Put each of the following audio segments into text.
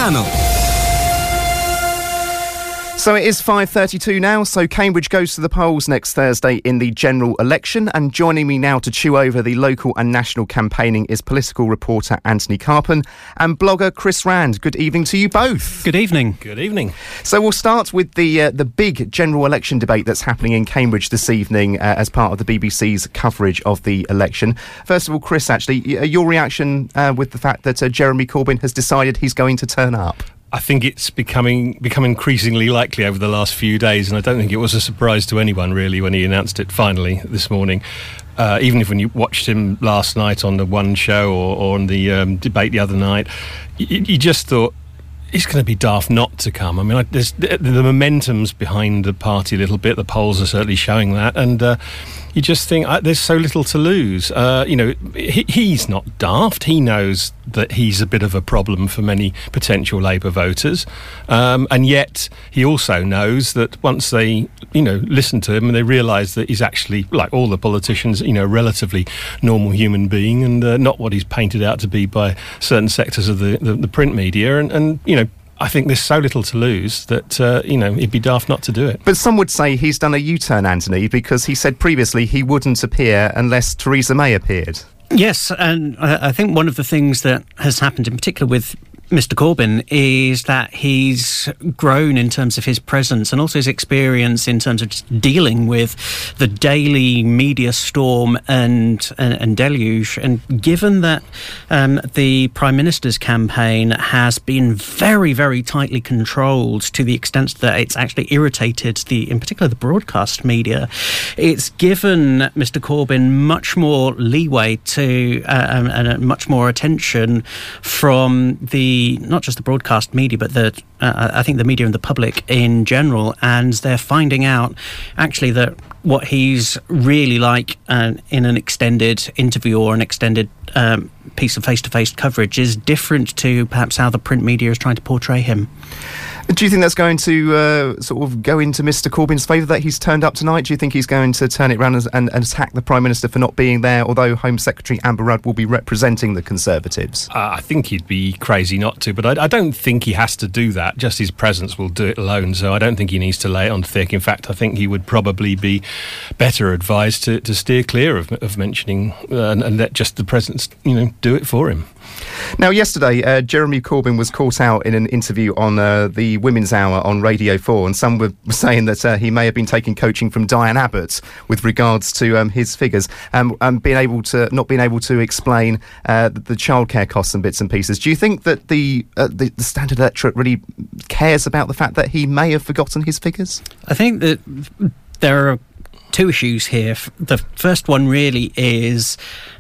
channel. So it is 5:32 now, so Cambridge goes to the polls next Thursday in the general election, and joining me now to chew over the local and national campaigning is political reporter Anthony Carpen and blogger Chris Rand. Good evening to you both. Good evening. Good evening. So we'll start with the big general election debate that's happening in Cambridge this evening as part of the BBC's coverage of the election. First of all, Chris, actually, your reaction with the fact that Jeremy Corbyn has decided he's going to turn up? I think it's become increasingly likely over the last few days, and I don't think it was a surprise to anyone, really, when he announced it finally this morning. Even if when you watched him last night on the One Show or on the debate the other night, you just thought, it's going to be daft not to come. I mean, the momentum's behind the party a little bit. The polls are certainly showing that. And you just think, there's so little to lose. He's not daft. He knows that he's a bit of a problem for many potential Labour voters. And yet he also knows that once they, listen to him and they realise that he's actually, like all the politicians, a relatively normal human being and not what he's painted out to be by certain sectors of the print media. And I think there's so little to lose that, it'd be daft not to do it. But some would say he's done a U-turn, Anthony, because he said previously he wouldn't appear unless Theresa May appeared. Yes, and I think one of the things that has happened in particular with Mr Corbyn is that he's grown in terms of his presence and also his experience in terms of just dealing with the daily media storm and deluge. And given that the Prime Minister's campaign has been very, very tightly controlled to the extent that it's actually irritated in particular the broadcast media, it's given Mr Corbyn much more leeway to and much more attention from not just the broadcast media, but I think the media and the public in general, and they're finding out actually that what he's really like in an extended interview or an extended piece of face-to-face coverage is different to perhaps how the print media is trying to portray him. Do you think that's going to sort of go into Mr Corbyn's favour that he's turned up tonight? Do you think he's going to turn it around and attack the Prime Minister for not being there, although Home Secretary Amber Rudd will be representing the Conservatives? I think he'd be crazy not to, but I don't think he has to do that. Just his presence will do it alone, so I don't think he needs to lay it on thick. In fact, I think he would probably be better advised to steer clear of mentioning and let just the presence, do it for him. Now, yesterday, Jeremy Corbyn was caught out in an interview on the Women's Hour on Radio 4, and some were saying that he may have been taking coaching from Diane Abbott with regards to his figures and not being able to explain the childcare costs and bits and pieces. Do you think that the standard electorate really cares about the fact that he may have forgotten his figures? I think that there are two issues here. The first one really is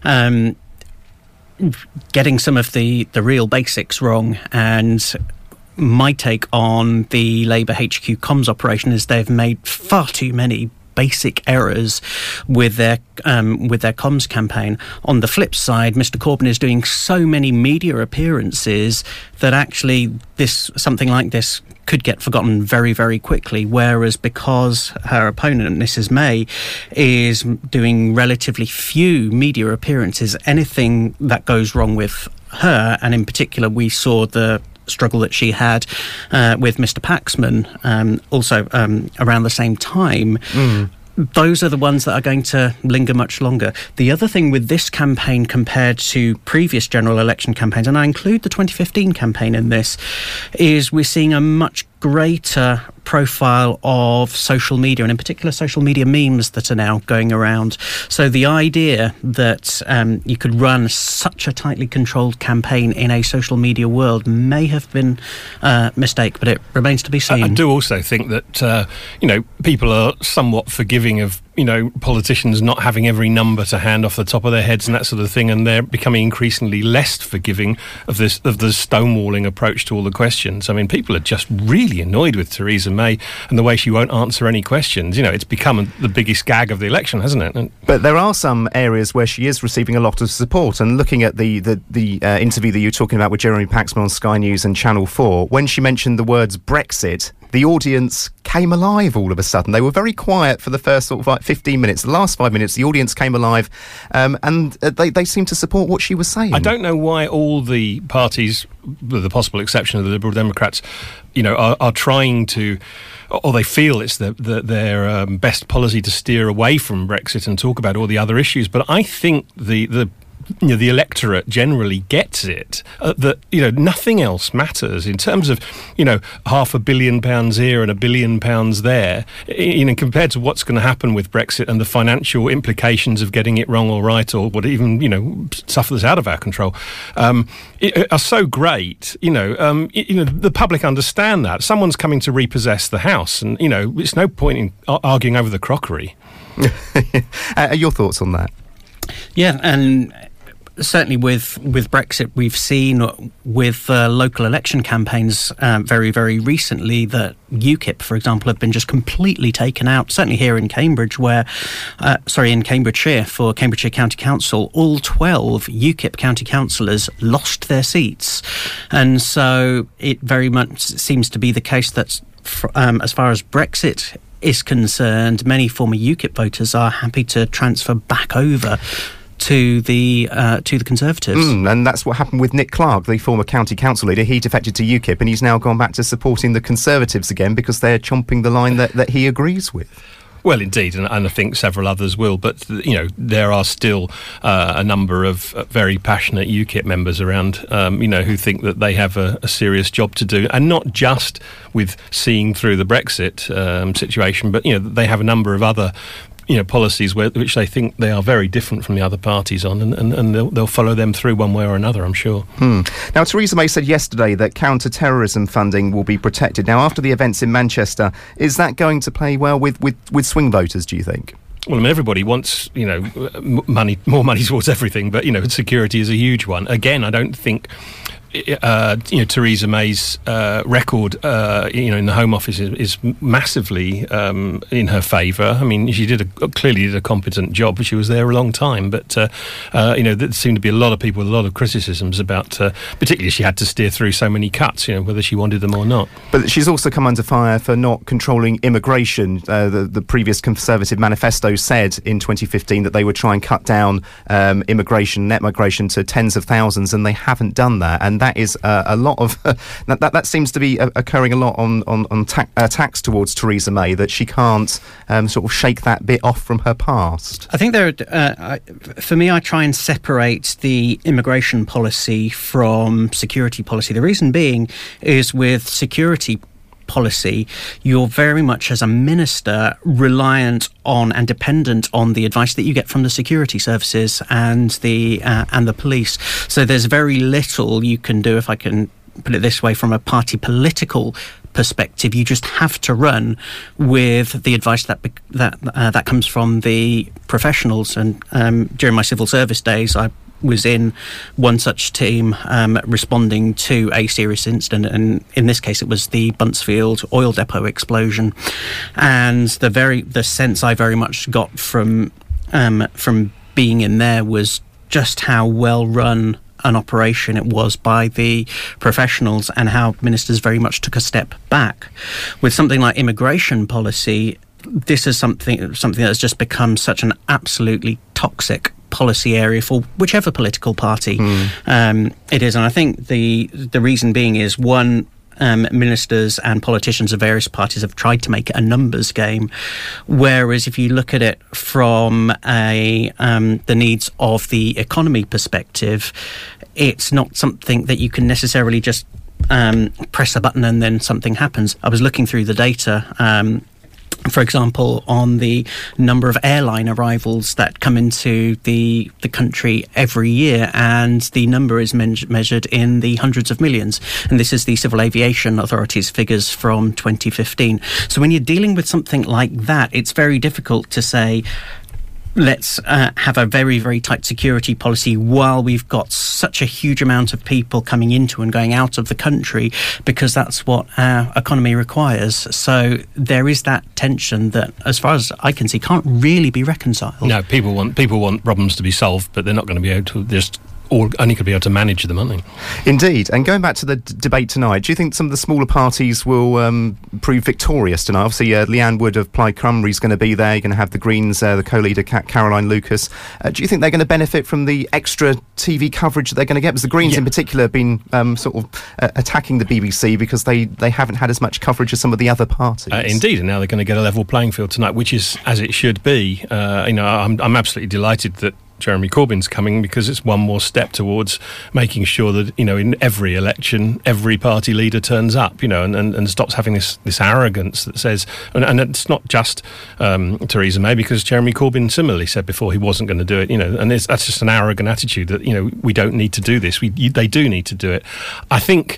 getting some of the real basics wrong, and my take on the Labour HQ comms operation is they've made far too many basic errors with their comms campaign. On the flip side, Mr Corbyn is doing so many media appearances that actually something like this could get forgotten very, very quickly, whereas because her opponent, Mrs May, is doing relatively few media appearances, anything that goes wrong with her, and in particular we saw the struggle that she had with Mr Paxman also around the same time, those are the ones that are going to linger much longer. The other thing with this campaign compared to previous general election campaigns, and I include the 2015 campaign in this, is we're seeing a much greater profile of social media, and in particular social media memes that are now going around. So the idea that you could run such a tightly controlled campaign in a social media world may have been a mistake, but it remains to be seen. I do also think that, people are somewhat forgiving of, politicians not having every number to hand off the top of their heads and that sort of thing, and they're becoming increasingly less forgiving of the stonewalling approach to all the questions. I mean, people are just really annoyed with Theresa May and the way she won't answer any questions. It's become the biggest gag of the election, hasn't it? But there are some areas where she is receiving a lot of support, and looking at the interview that you were talking about with Jeremy Paxman on Sky News and Channel 4, when she mentioned the words Brexit, the audience came alive all of a sudden. They were very quiet for the first sort of like 15 minutes. The last 5 minutes, the audience came alive, and they seemed to support what she was saying. I don't know why all the parties, with the possible exception of the Liberal Democrats, are trying to, or they feel it's their best policy to steer away from Brexit and talk about all the other issues. But I think the electorate generally gets it, that nothing else matters in terms of £500 million here and £1 billion there, compared to what's going to happen with Brexit and the financial implications of getting it wrong or right, or what even stuff that's out of our control, are so great. The public understand that someone's coming to repossess the house, and it's no point in arguing over the crockery. Your thoughts on that? Yeah, and certainly with Brexit, we've seen with local election campaigns very, very recently that UKIP, for example, have been just completely taken out. Certainly here in Cambridge, in Cambridgeshire, for Cambridgeshire County Council, all 12 UKIP county councillors lost their seats. And so it very much seems to be the case that as far as Brexit is concerned, many former UKIP voters are happy to transfer back over to the Conservatives. And that's what happened with Nick Clark, the former county council leader. He defected to UKIP, and he's now gone back to supporting the Conservatives again because they're chomping the line that he agrees with. Well, indeed, and I think several others will. But, there are still a number of very passionate UKIP members around, who think that they have a serious job to do. And not just with seeing through the Brexit situation, but, they have a number of other policies which they think they are very different from the other parties on, and they'll follow them through one way or another, I'm sure. Now, Theresa May said yesterday that counter-terrorism funding will be protected. Now, after the events in Manchester, is that going to play well with swing voters, do you think? Well, everybody wants, money, more money towards everything, but, security is a huge one. Again, I don't think Theresa May's record, in the Home Office is massively in her favour. I mean, she clearly did a competent job. She was there a long time, but there seemed to be a lot of people with a lot of criticisms about, particularly she had to steer through so many cuts, whether she wanted them or not. But she's also come under fire for not controlling immigration. The previous Conservative manifesto said in 2015 that they would try and cut down net migration to tens of thousands, and they haven't done that. And that is a lot of that seems to be occurring a lot on attacks towards Theresa May, that she can't sort of shake that bit off from her past. I think for me, I try and separate the immigration policy from security policy. The reason being is with security policy, you're very much, as a minister, reliant on and dependent on the advice that you get from the security services and the police. So there's very little you can do, if I can put it this way, from a party political perspective. You just have to run with the advice that comes from the professionals. And during my civil service days, I was in one such team responding to a serious incident, and in this case it was the Buncefield oil depot explosion. And the sense I very much got from being in there was just how well run an operation it was by the professionals, and how ministers very much took a step back. With something like immigration policy, this is something that has just become such an absolutely toxic policy area for whichever political party it is. And I think the reason being is, one, ministers and politicians of various parties have tried to make it a numbers game, whereas if you look at it from the needs of the economy perspective, it's not something that you can necessarily just press a button and then something happens. I was looking through the data, for example, on the number of airline arrivals that come into the country every year, and the number is measured in the hundreds of millions. And this is the Civil Aviation Authority's figures from 2015. So when you're dealing with something like that, it's very difficult to say, let's have a very, very tight security policy while we've got such a huge amount of people coming into and going out of the country, because that's what our economy requires. So there is that tension that, as far as I can see, can't really be reconciled. No, people want problems to be solved, but they're not going to be able to just all only going to be able to manage them, aren't they? Indeed. And going back to the debate tonight, do you think some of the smaller parties will prove victorious tonight? Obviously, Leanne Wood of Plaid Cymru is going to be there. You're going to have the Greens, the co-leader Caroline Lucas. Do you think they're going to benefit from the extra TV coverage that they're going to get? Because the Greens in particular have been sort of attacking the BBC because they haven't had as much coverage as some of the other parties. Indeed, and now they're going to get a level playing field tonight, which is as it should be. I'm absolutely delighted that Jeremy Corbyn's coming, because it's one more step towards making sure that, in every election, every party leader turns up, and stops having this arrogance that says, and it's not just Theresa May, because Jeremy Corbyn similarly said before he wasn't going to do it, and that's just an arrogant attitude that, we don't need to do this. They do need to do it. I think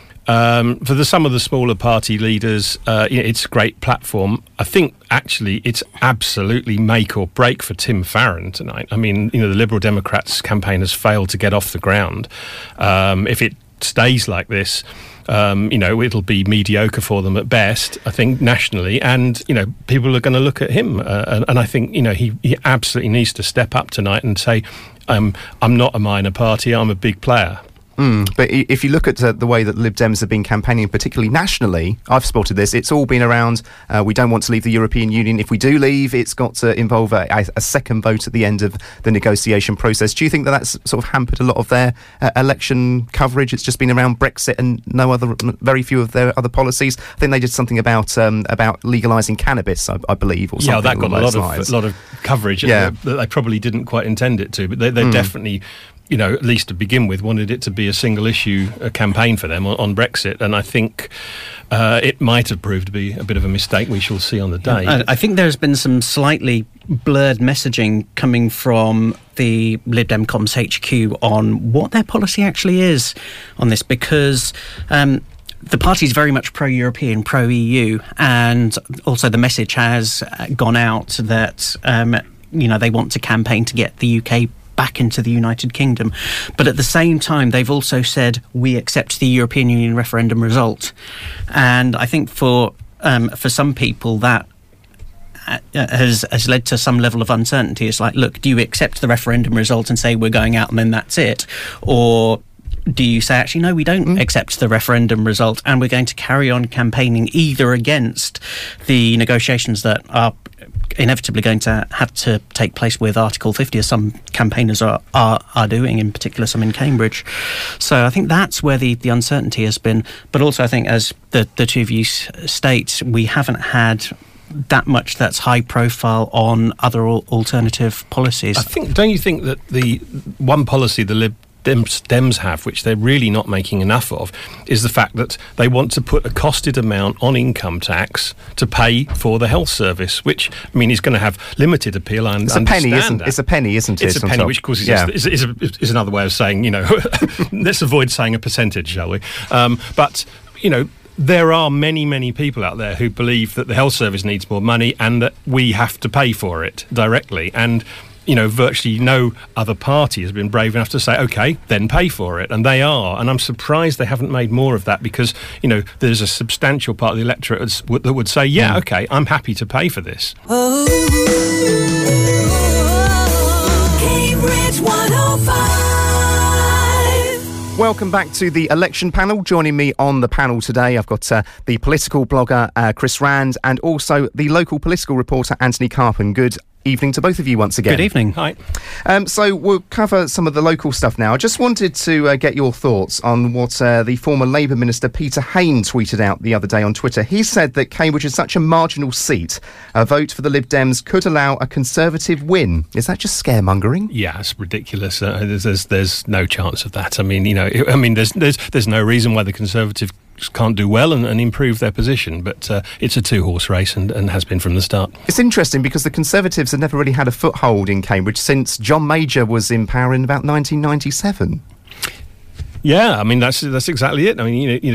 for some of the smaller party leaders, it's a great platform. I think actually it's absolutely make or break for Tim Farron tonight. I mean, the Liberal Democrats campaign has failed to get off the ground. If it stays like this, it'll be mediocre for them at best, I think, nationally, and people are going to look at him, and I think he absolutely needs to step up tonight and say, I'm not a minor party, I'm a big player. But if you look at the way that Lib Dems have been campaigning, particularly nationally, I've spotted this, it's all been around, we don't want to leave the European Union. If we do leave, it's got to involve a second vote at the end of the negotiation process. Do you think that that's sort of hampered a lot of their election coverage? It's just been around Brexit and very few of their other policies. I think they did something about legalising cannabis, I believe, or something. Yeah, that got a lot of coverage that they probably didn't quite intend it to, but they definitely, at least to begin with, wanted it to be a single issue campaign for them on Brexit, and I think it might have proved to be a bit of a mistake. We shall see on the day. I think there's been some slightly blurred messaging coming from the Lib Dem Comms HQ on what their policy actually is on this, because the party is very much pro-European, pro-EU, and also the message has gone out that they want to campaign to get the UK back into the United Kingdom. But at the same time, they've also said, we accept the European Union referendum result. And I think for some people that has led to some level of uncertainty. It's like, look, do you accept the referendum result and say we're going out and then that's it? Or do you say, actually, no, we don't accept the referendum result and we're going to carry on campaigning either against the negotiations that are inevitably going to have to take place with Article 50, as some campaigners are doing, in particular some in Cambridge. So I think that's where the uncertainty has been. But also I think, as the two of you state, we haven't had that much that's high profile on other alternative policies. Don't you think that the one policy the Lib Dems have, which they're really not making enough of, is the fact that they want to put a costed amount on income tax to pay for the health service, which, I mean, is going to have limited appeal. And it's a penny, isn't it? It's a penny, isn't it? It's a penny, which of course is another way of saying, let's avoid saying a percentage, shall we? But there are many, many people out there who believe that the health service needs more money and that we have to pay for it directly. And virtually no other party has been brave enough to say, OK, then pay for it. And they are. And I'm surprised they haven't made more of that because, there's a substantial part of the electorate that would say, yeah, OK, I'm happy to pay for this. Cambridge 105. Welcome back to the election panel. Joining me on the panel today, I've got the political blogger Chris Rand and also the local political reporter Anthony Carpen. Good evening to both of you once again. Good evening. Hi. So we'll cover some of the local stuff now. I just wanted to get your thoughts on what the former Labour Minister Peter Hain tweeted out the other day on Twitter. He said that Cambridge is such a marginal seat, a vote for the Lib Dems could allow a Conservative win. Is that just scaremongering? Yeah, it's ridiculous. There's no chance of that. I mean, there's no reason why the Conservative can't do well and improve their position, but it's a two-horse race and has been from the start. It's interesting because the Conservatives have never really had a foothold in Cambridge since John Major was in power in about 1997. Yeah, I mean that's exactly it. I mean,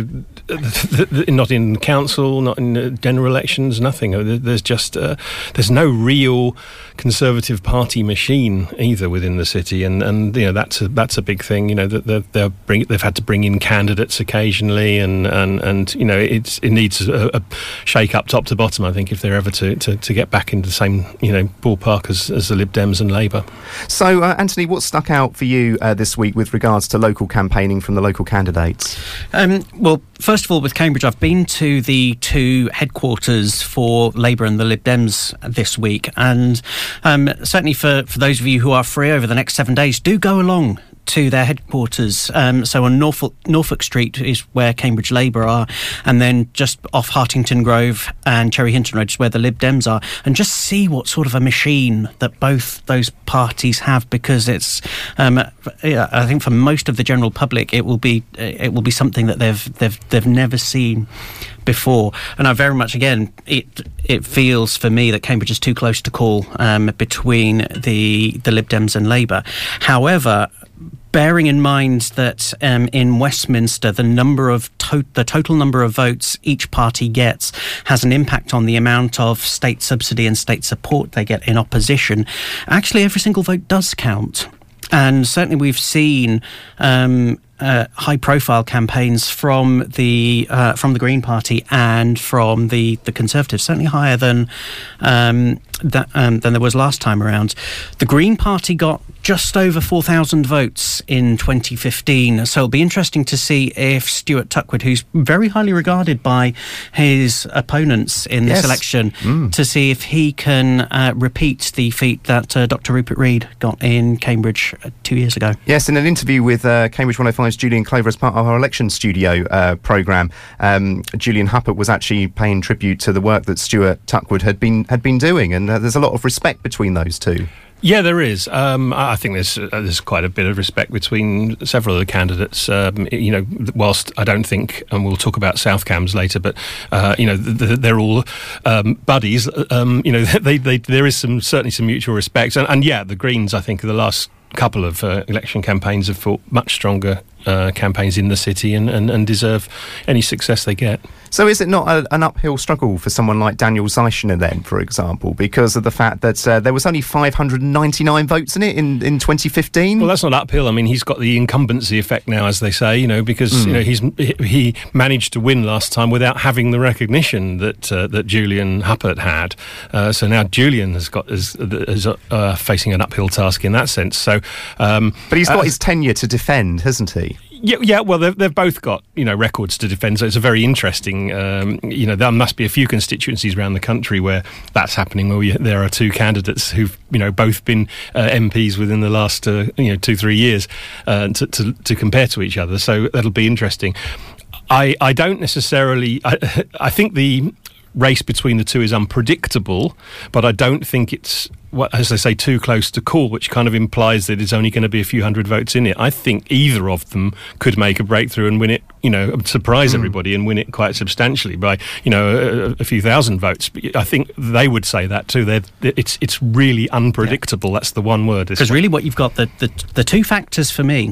not in council, not in general elections, nothing. There's no real Conservative Party machine either within the city, and that's a big thing. That they've had to bring in candidates occasionally, and it needs a shake up top to bottom, I think, if they're ever to get back into the same ballpark as the Lib Dems and Labour. So, Anthony, what stuck out for you this week with regards to local campaigning from the local candidates? Well, first of all, with Cambridge, I've been to the two headquarters for Labour and the Lib Dems this week, and certainly for those of you who are free over the next 7 days, do go along to their headquarters. So on Norfolk Street is where Cambridge Labour are, and then just off Hartington Grove and Cherry Hinton Road is where the Lib Dems are, and just see what sort of a machine that both those parties have, because it's I think for most of the general public it will be something that they've never seen before. And I very much, again, it feels for me that Cambridge is too close to call between the Lib Dems and Labour. However, bearing in mind that in Westminster the total number of votes each party gets has an impact on the amount of state subsidy and state support they get in opposition, actually every single vote does count. And certainly we've seen high-profile campaigns from the Green Party and from the Conservatives, certainly higher than there was last time around. The Green Party got just over 4,000 votes in 2015, so it'll be interesting to see if Stuart Tuckwood, who's very highly regarded by his opponents in this election, to see if he can repeat the feat that Dr. Rupert Read got in Cambridge 2 years ago. Yes, in an interview with Cambridge 105's Julian Clover as part of our election studio programme, Julian Huppert was actually paying tribute to the work that Stuart Tuckwood had been doing, and there's a lot of respect between those two. Yeah, there is. I think there's quite a bit of respect between several of the candidates. Whilst I don't think, and we'll talk about South Cambs later, but they're all buddies. There is certainly some mutual respect, and the Greens, I think, the last couple of election campaigns have fought much stronger campaigns in the city and deserve any success they get. So is it not an uphill struggle for someone like Daniel Zeichner then, for example, because of the fact that there was only 599 votes in it in 2015? Well, that's not uphill. I mean, he's got the incumbency effect now, as they say, because he managed to win last time without having the recognition that Julian Huppert had. So now Julian is facing an uphill task in that sense. So, but he's got his tenure to defend, hasn't he? Yeah. Well, they've both got records to defend. So it's a very interesting. There must be a few constituencies around the country where that's happening. Where there are two candidates who've both been MPs within the last 2-3 years to compare to each other. So that'll be interesting. I don't necessarily. I think the race between the two is unpredictable, but I don't think it's, as they say, too close to call, which kind of implies that there's only going to be a few hundred votes in it. I think either of them could make a breakthrough and win it, surprise everybody and win it quite substantially by, a few thousand votes. But I think they would say that too. It's really unpredictable. Yeah. That's the one word. Because really what you've got, the two factors for me,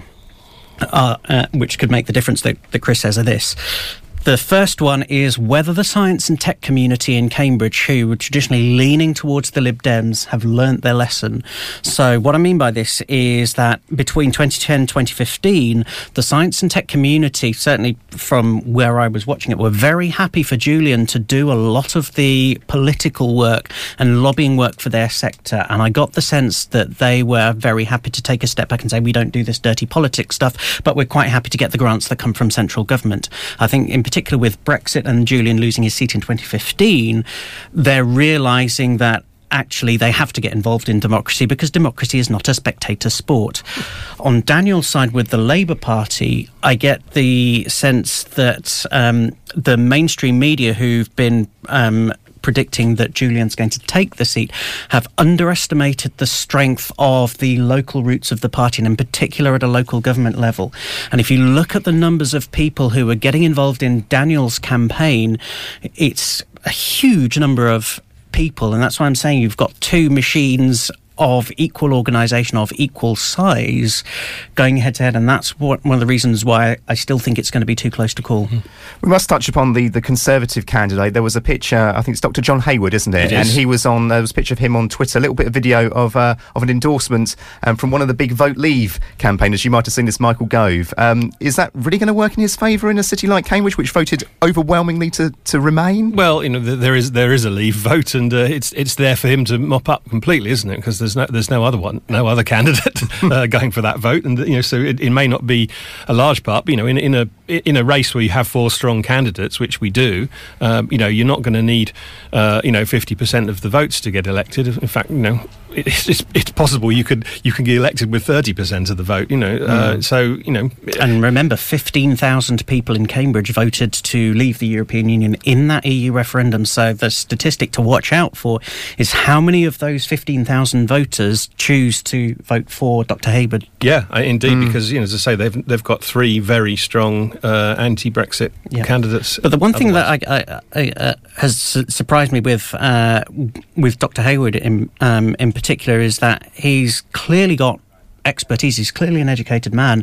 which could make the difference that Chris says are this. The first one is whether the science and tech community in Cambridge, who were traditionally leaning towards the Lib Dems, have learnt their lesson. So what I mean by this is that between 2010 and 2015, the science and tech community, certainly from where I was watching it, were very happy for Julian to do a lot of the political work and lobbying work for their sector. And I got the sense that they were very happy to take a step back and say, we don't do this dirty politics stuff, but we're quite happy to get the grants that come from central government. I think in particular with Brexit and Julian losing his seat in 2015, they're realising that actually they have to get involved in democracy because democracy is not a spectator sport. On Daniel's side with the Labour Party, I get the sense that the mainstream media who've been predicting that Julian's going to take the seat have underestimated the strength of the local roots of the party, and in particular at a local government level. And if you look at the numbers of people who are getting involved in Daniel's campaign, it's a huge number of people, and that's why I'm saying you've got two machines of equal organisation, of equal size, going head to head, and that's one of the reasons why I still think it's going to be too close to call. We must touch upon the Conservative candidate. There was a picture, I think it's Dr. John Hayward, isn't it? It is. And he was on, there was a picture of him on Twitter, a little bit of video of an endorsement from one of the big Vote Leave campaigners. You might have seen this, Michael Gove. Is that really going to work in his favour in a city like Cambridge, which voted overwhelmingly to remain? Well, there is a Leave vote, and it's there for him to mop up completely, isn't it? Because there's no other candidate going for that vote, and so it may not be a large part. But, in a race where you have four strong candidates, which we do, you're not going to need 50% of the votes to get elected. In fact, it's possible you can get elected with 30% of the vote. And remember, 15,000 people in Cambridge voted to leave the European Union in that EU referendum. So the statistic to watch out for is how many of those 15,000 voters choose to vote for Dr. Hayward. Yeah, indeed, because as I say, they've got three very strong anti-Brexit candidates. But the one thing that I has surprised me with Dr. Hayward in particular is that he's clearly got expertise. He's clearly an educated man.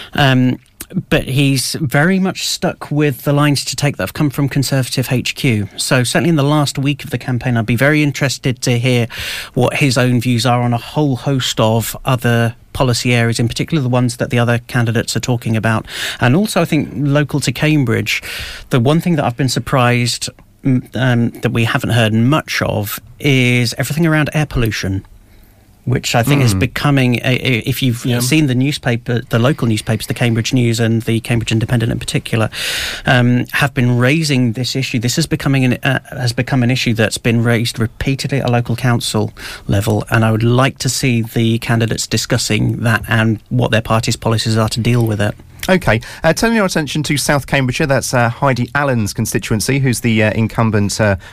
But he's very much stuck with the lines to take that have come from Conservative HQ. So certainly in the last week of the campaign, I'd be very interested to hear what his own views are on a whole host of other policy areas, in particular the ones that the other candidates are talking about. And also, I think, local to Cambridge, the one thing that I've been surprised that we haven't heard much of is everything around air pollution, which I think is becoming, if you've seen the newspaper, the local newspapers, the Cambridge News and the Cambridge Independent in particular, have been raising this issue. This has become an issue that's been raised repeatedly at a local council level, and I would like to see the candidates discussing that and what their party's policies are to deal with it. OK, turning our attention to South Cambridgeshire, that's Heidi Allen's constituency, who was the incumbent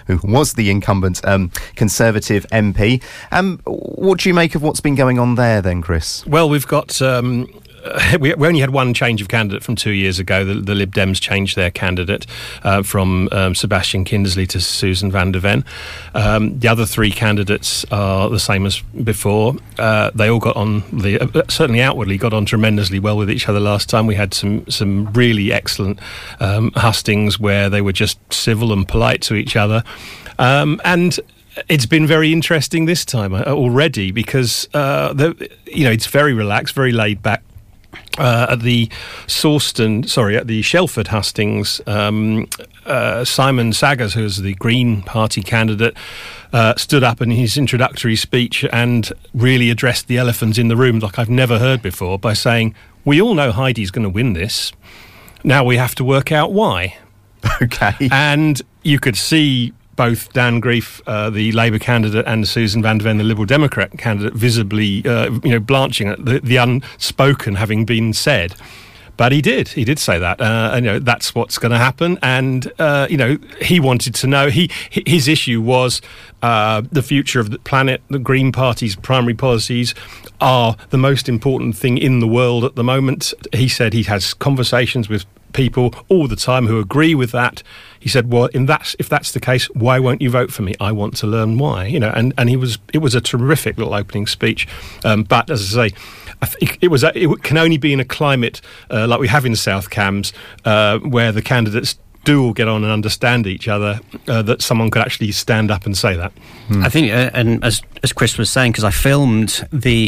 Conservative MP. What do you make of what's been going on there then, Chris? Well, we've got... we only had one change of candidate from 2 years ago. The Lib Dems changed their candidate from Sebastian Kindersley to Susan van der Ven. The other three candidates are the same as before. They all got on, certainly outwardly, got on tremendously well with each other last time. We had some really excellent hustings where they were just civil and polite to each other. And it's been very interesting this time already because it's very relaxed, very laid back. At the Shelford hustings, Simon Saggers, who is the Green Party candidate, stood up in his introductory speech and really addressed the elephant in the room like I've never heard before by saying, we all know Heidi's going to win this. Now we have to work out why. OK. And you could see both Dan Grief, the Labour candidate, and Susan van der Ven, the Liberal Democrat candidate, visibly, blanching at the unspoken having been said. But he did say that. That's what's going to happen. And, he wanted to know. His issue was the future of the planet. The Green Party's primary policies are the most important thing in the world at the moment. He said he has conversations with people all the time who agree with that. He said, well, if that's the case, why won't you vote for me? I want to learn why. And it was a terrific little opening speech. But as I say, I think it can only be in a climate like we have in South Cambs, where the candidates do all get on and understand each other, that someone could actually stand up and say that. I think, and as Chris was saying, because I filmed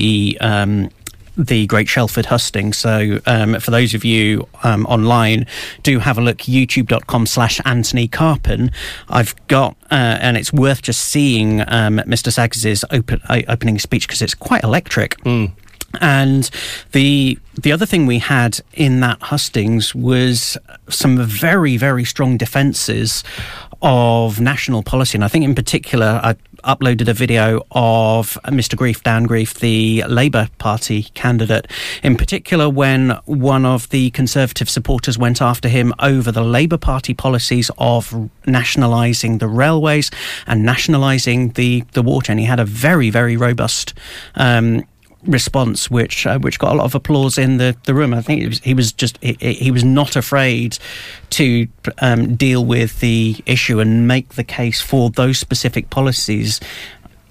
the Great Shelford husting. So for those of you online, do have a look, youtube.com/Anthony Carpin. I've got, and it's worth just seeing Mr. Saggs's opening speech because it's quite electric. And the other thing we had in that hustings was some very, very strong defences of national policy. And I think in particular, I uploaded a video of Mr. Grief, Dan Grief, the Labour Party candidate, in particular when one of the Conservative supporters went after him over the Labour Party policies of nationalising the railways and nationalising the water. And he had a very, very robust response, which got a lot of applause in the room. I think he was not afraid to deal with the issue and make the case for those specific policies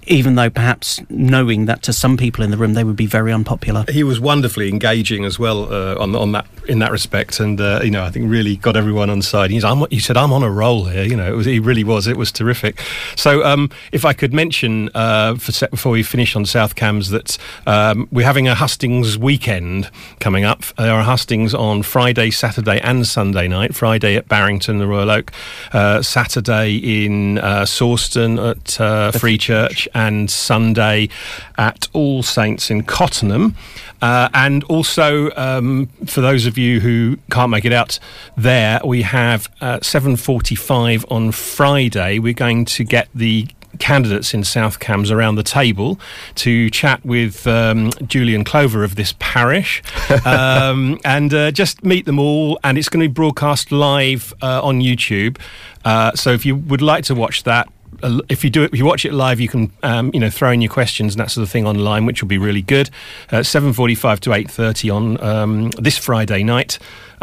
even though perhaps knowing that to some people in the room they would be very unpopular. He was wonderfully engaging as well on that in that respect, and I think really got everyone on side. He said, "I'm on a roll here." He really was. It was terrific. So if I could mention before we finish on South Cams that we're having a Hustings weekend coming up. There are Hustings on Friday, Saturday, and Sunday night. Friday at Barrington, the Royal Oak. Saturday in Sawston at Free Church. And Sunday at All Saints in Cottenham. And also, for those of you who can't make it out there, we have 7:45 on Friday. We're going to get the candidates in South Cams around the table to chat with Julian Clover of this parish and just meet them all. And it's going to be broadcast live on YouTube. So if you would like to watch that, if you watch it live, you can throw in your questions and that sort of thing online, which will be really good. 7:45 to 8:30 on this Friday night.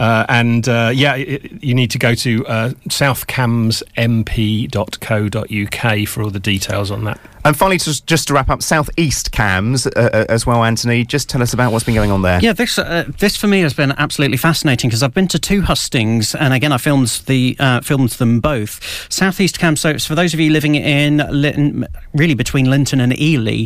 You need to go to southcamsmp.co.uk for all the details on that. And finally, just to wrap up, South East Cams as well, Anthony. Just tell us about what's been going on there. Yeah, this for me has been absolutely fascinating because I've been to 2 hustings, and again I filmed them both. South East Cams. So for those of you living in Linton, really between Linton and Ely,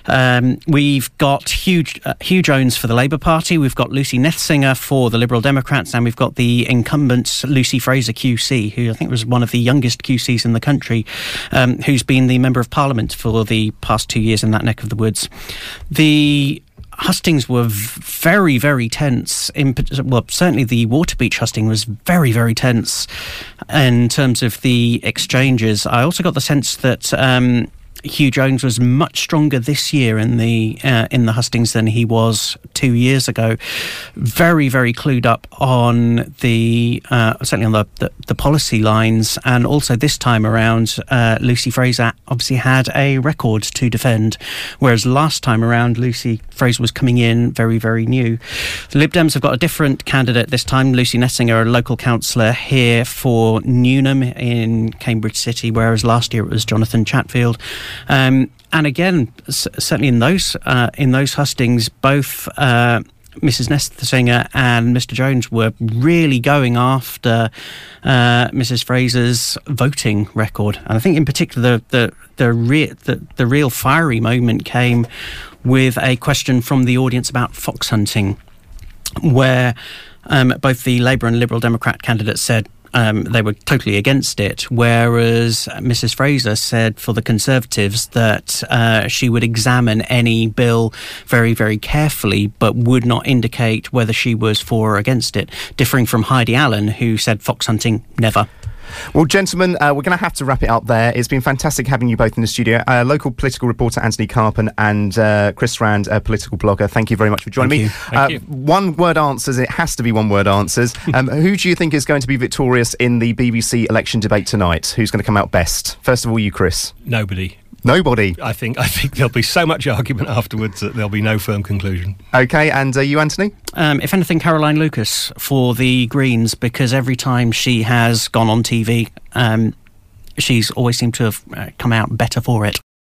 we've got Hugh Jones for the Labour Party. We've got Lucy Nethsinger for the Liberal Democrats, and we've got the incumbent Lucy Fraser QC, who I think was one of the youngest QCs in the country, who's been the Member of Parliament for the past 2 years in that neck of the woods. The hustings were very, very tense. Certainly the Waterbeach husting was very, very tense in terms of the exchanges. I also got the sense that Hugh Jones was much stronger this year in the hustings than he was 2 years ago. Very, very clued up on the certainly on the policy lines, and also this time around, Lucy Fraser obviously had a record to defend, whereas last time around Lucy Fraser was coming in very, very new. The Lib Dems have got a different candidate this time. Lucy Nethsinger, a local councillor here for Newnham in Cambridge City, whereas last year it was Jonathan Chatfield. And again, certainly in those hustings, both Mrs. Nethsinger and Mr. Jones were really going after Mrs. Fraser's voting record. And I think in particular the real fiery moment came with a question from the audience about fox hunting, where both the Labour and Liberal Democrat candidates said they were totally against it, whereas Mrs. Fraser said for the Conservatives that she would examine any bill very, very carefully, but would not indicate whether she was for or against it, differing from Heidi Allen, who said fox hunting, never. Well, gentlemen, we're going to have to wrap it up there. It's been fantastic having you both in the studio. Local political reporter Anthony Carpen and Chris Rand, a political blogger. Thank you very much for joining me. Thank you. One-word answers. It has to be one-word answers. Who do you think is going to be victorious in the BBC election debate tonight? Who's going to come out best? First of all, you, Chris. Nobody. I think there'll be so much argument afterwards that there'll be no firm conclusion. OK, and you, Anthony? If anything, Caroline Lucas for the Greens, because every time she has gone on TV, she's always seemed to have come out better for it.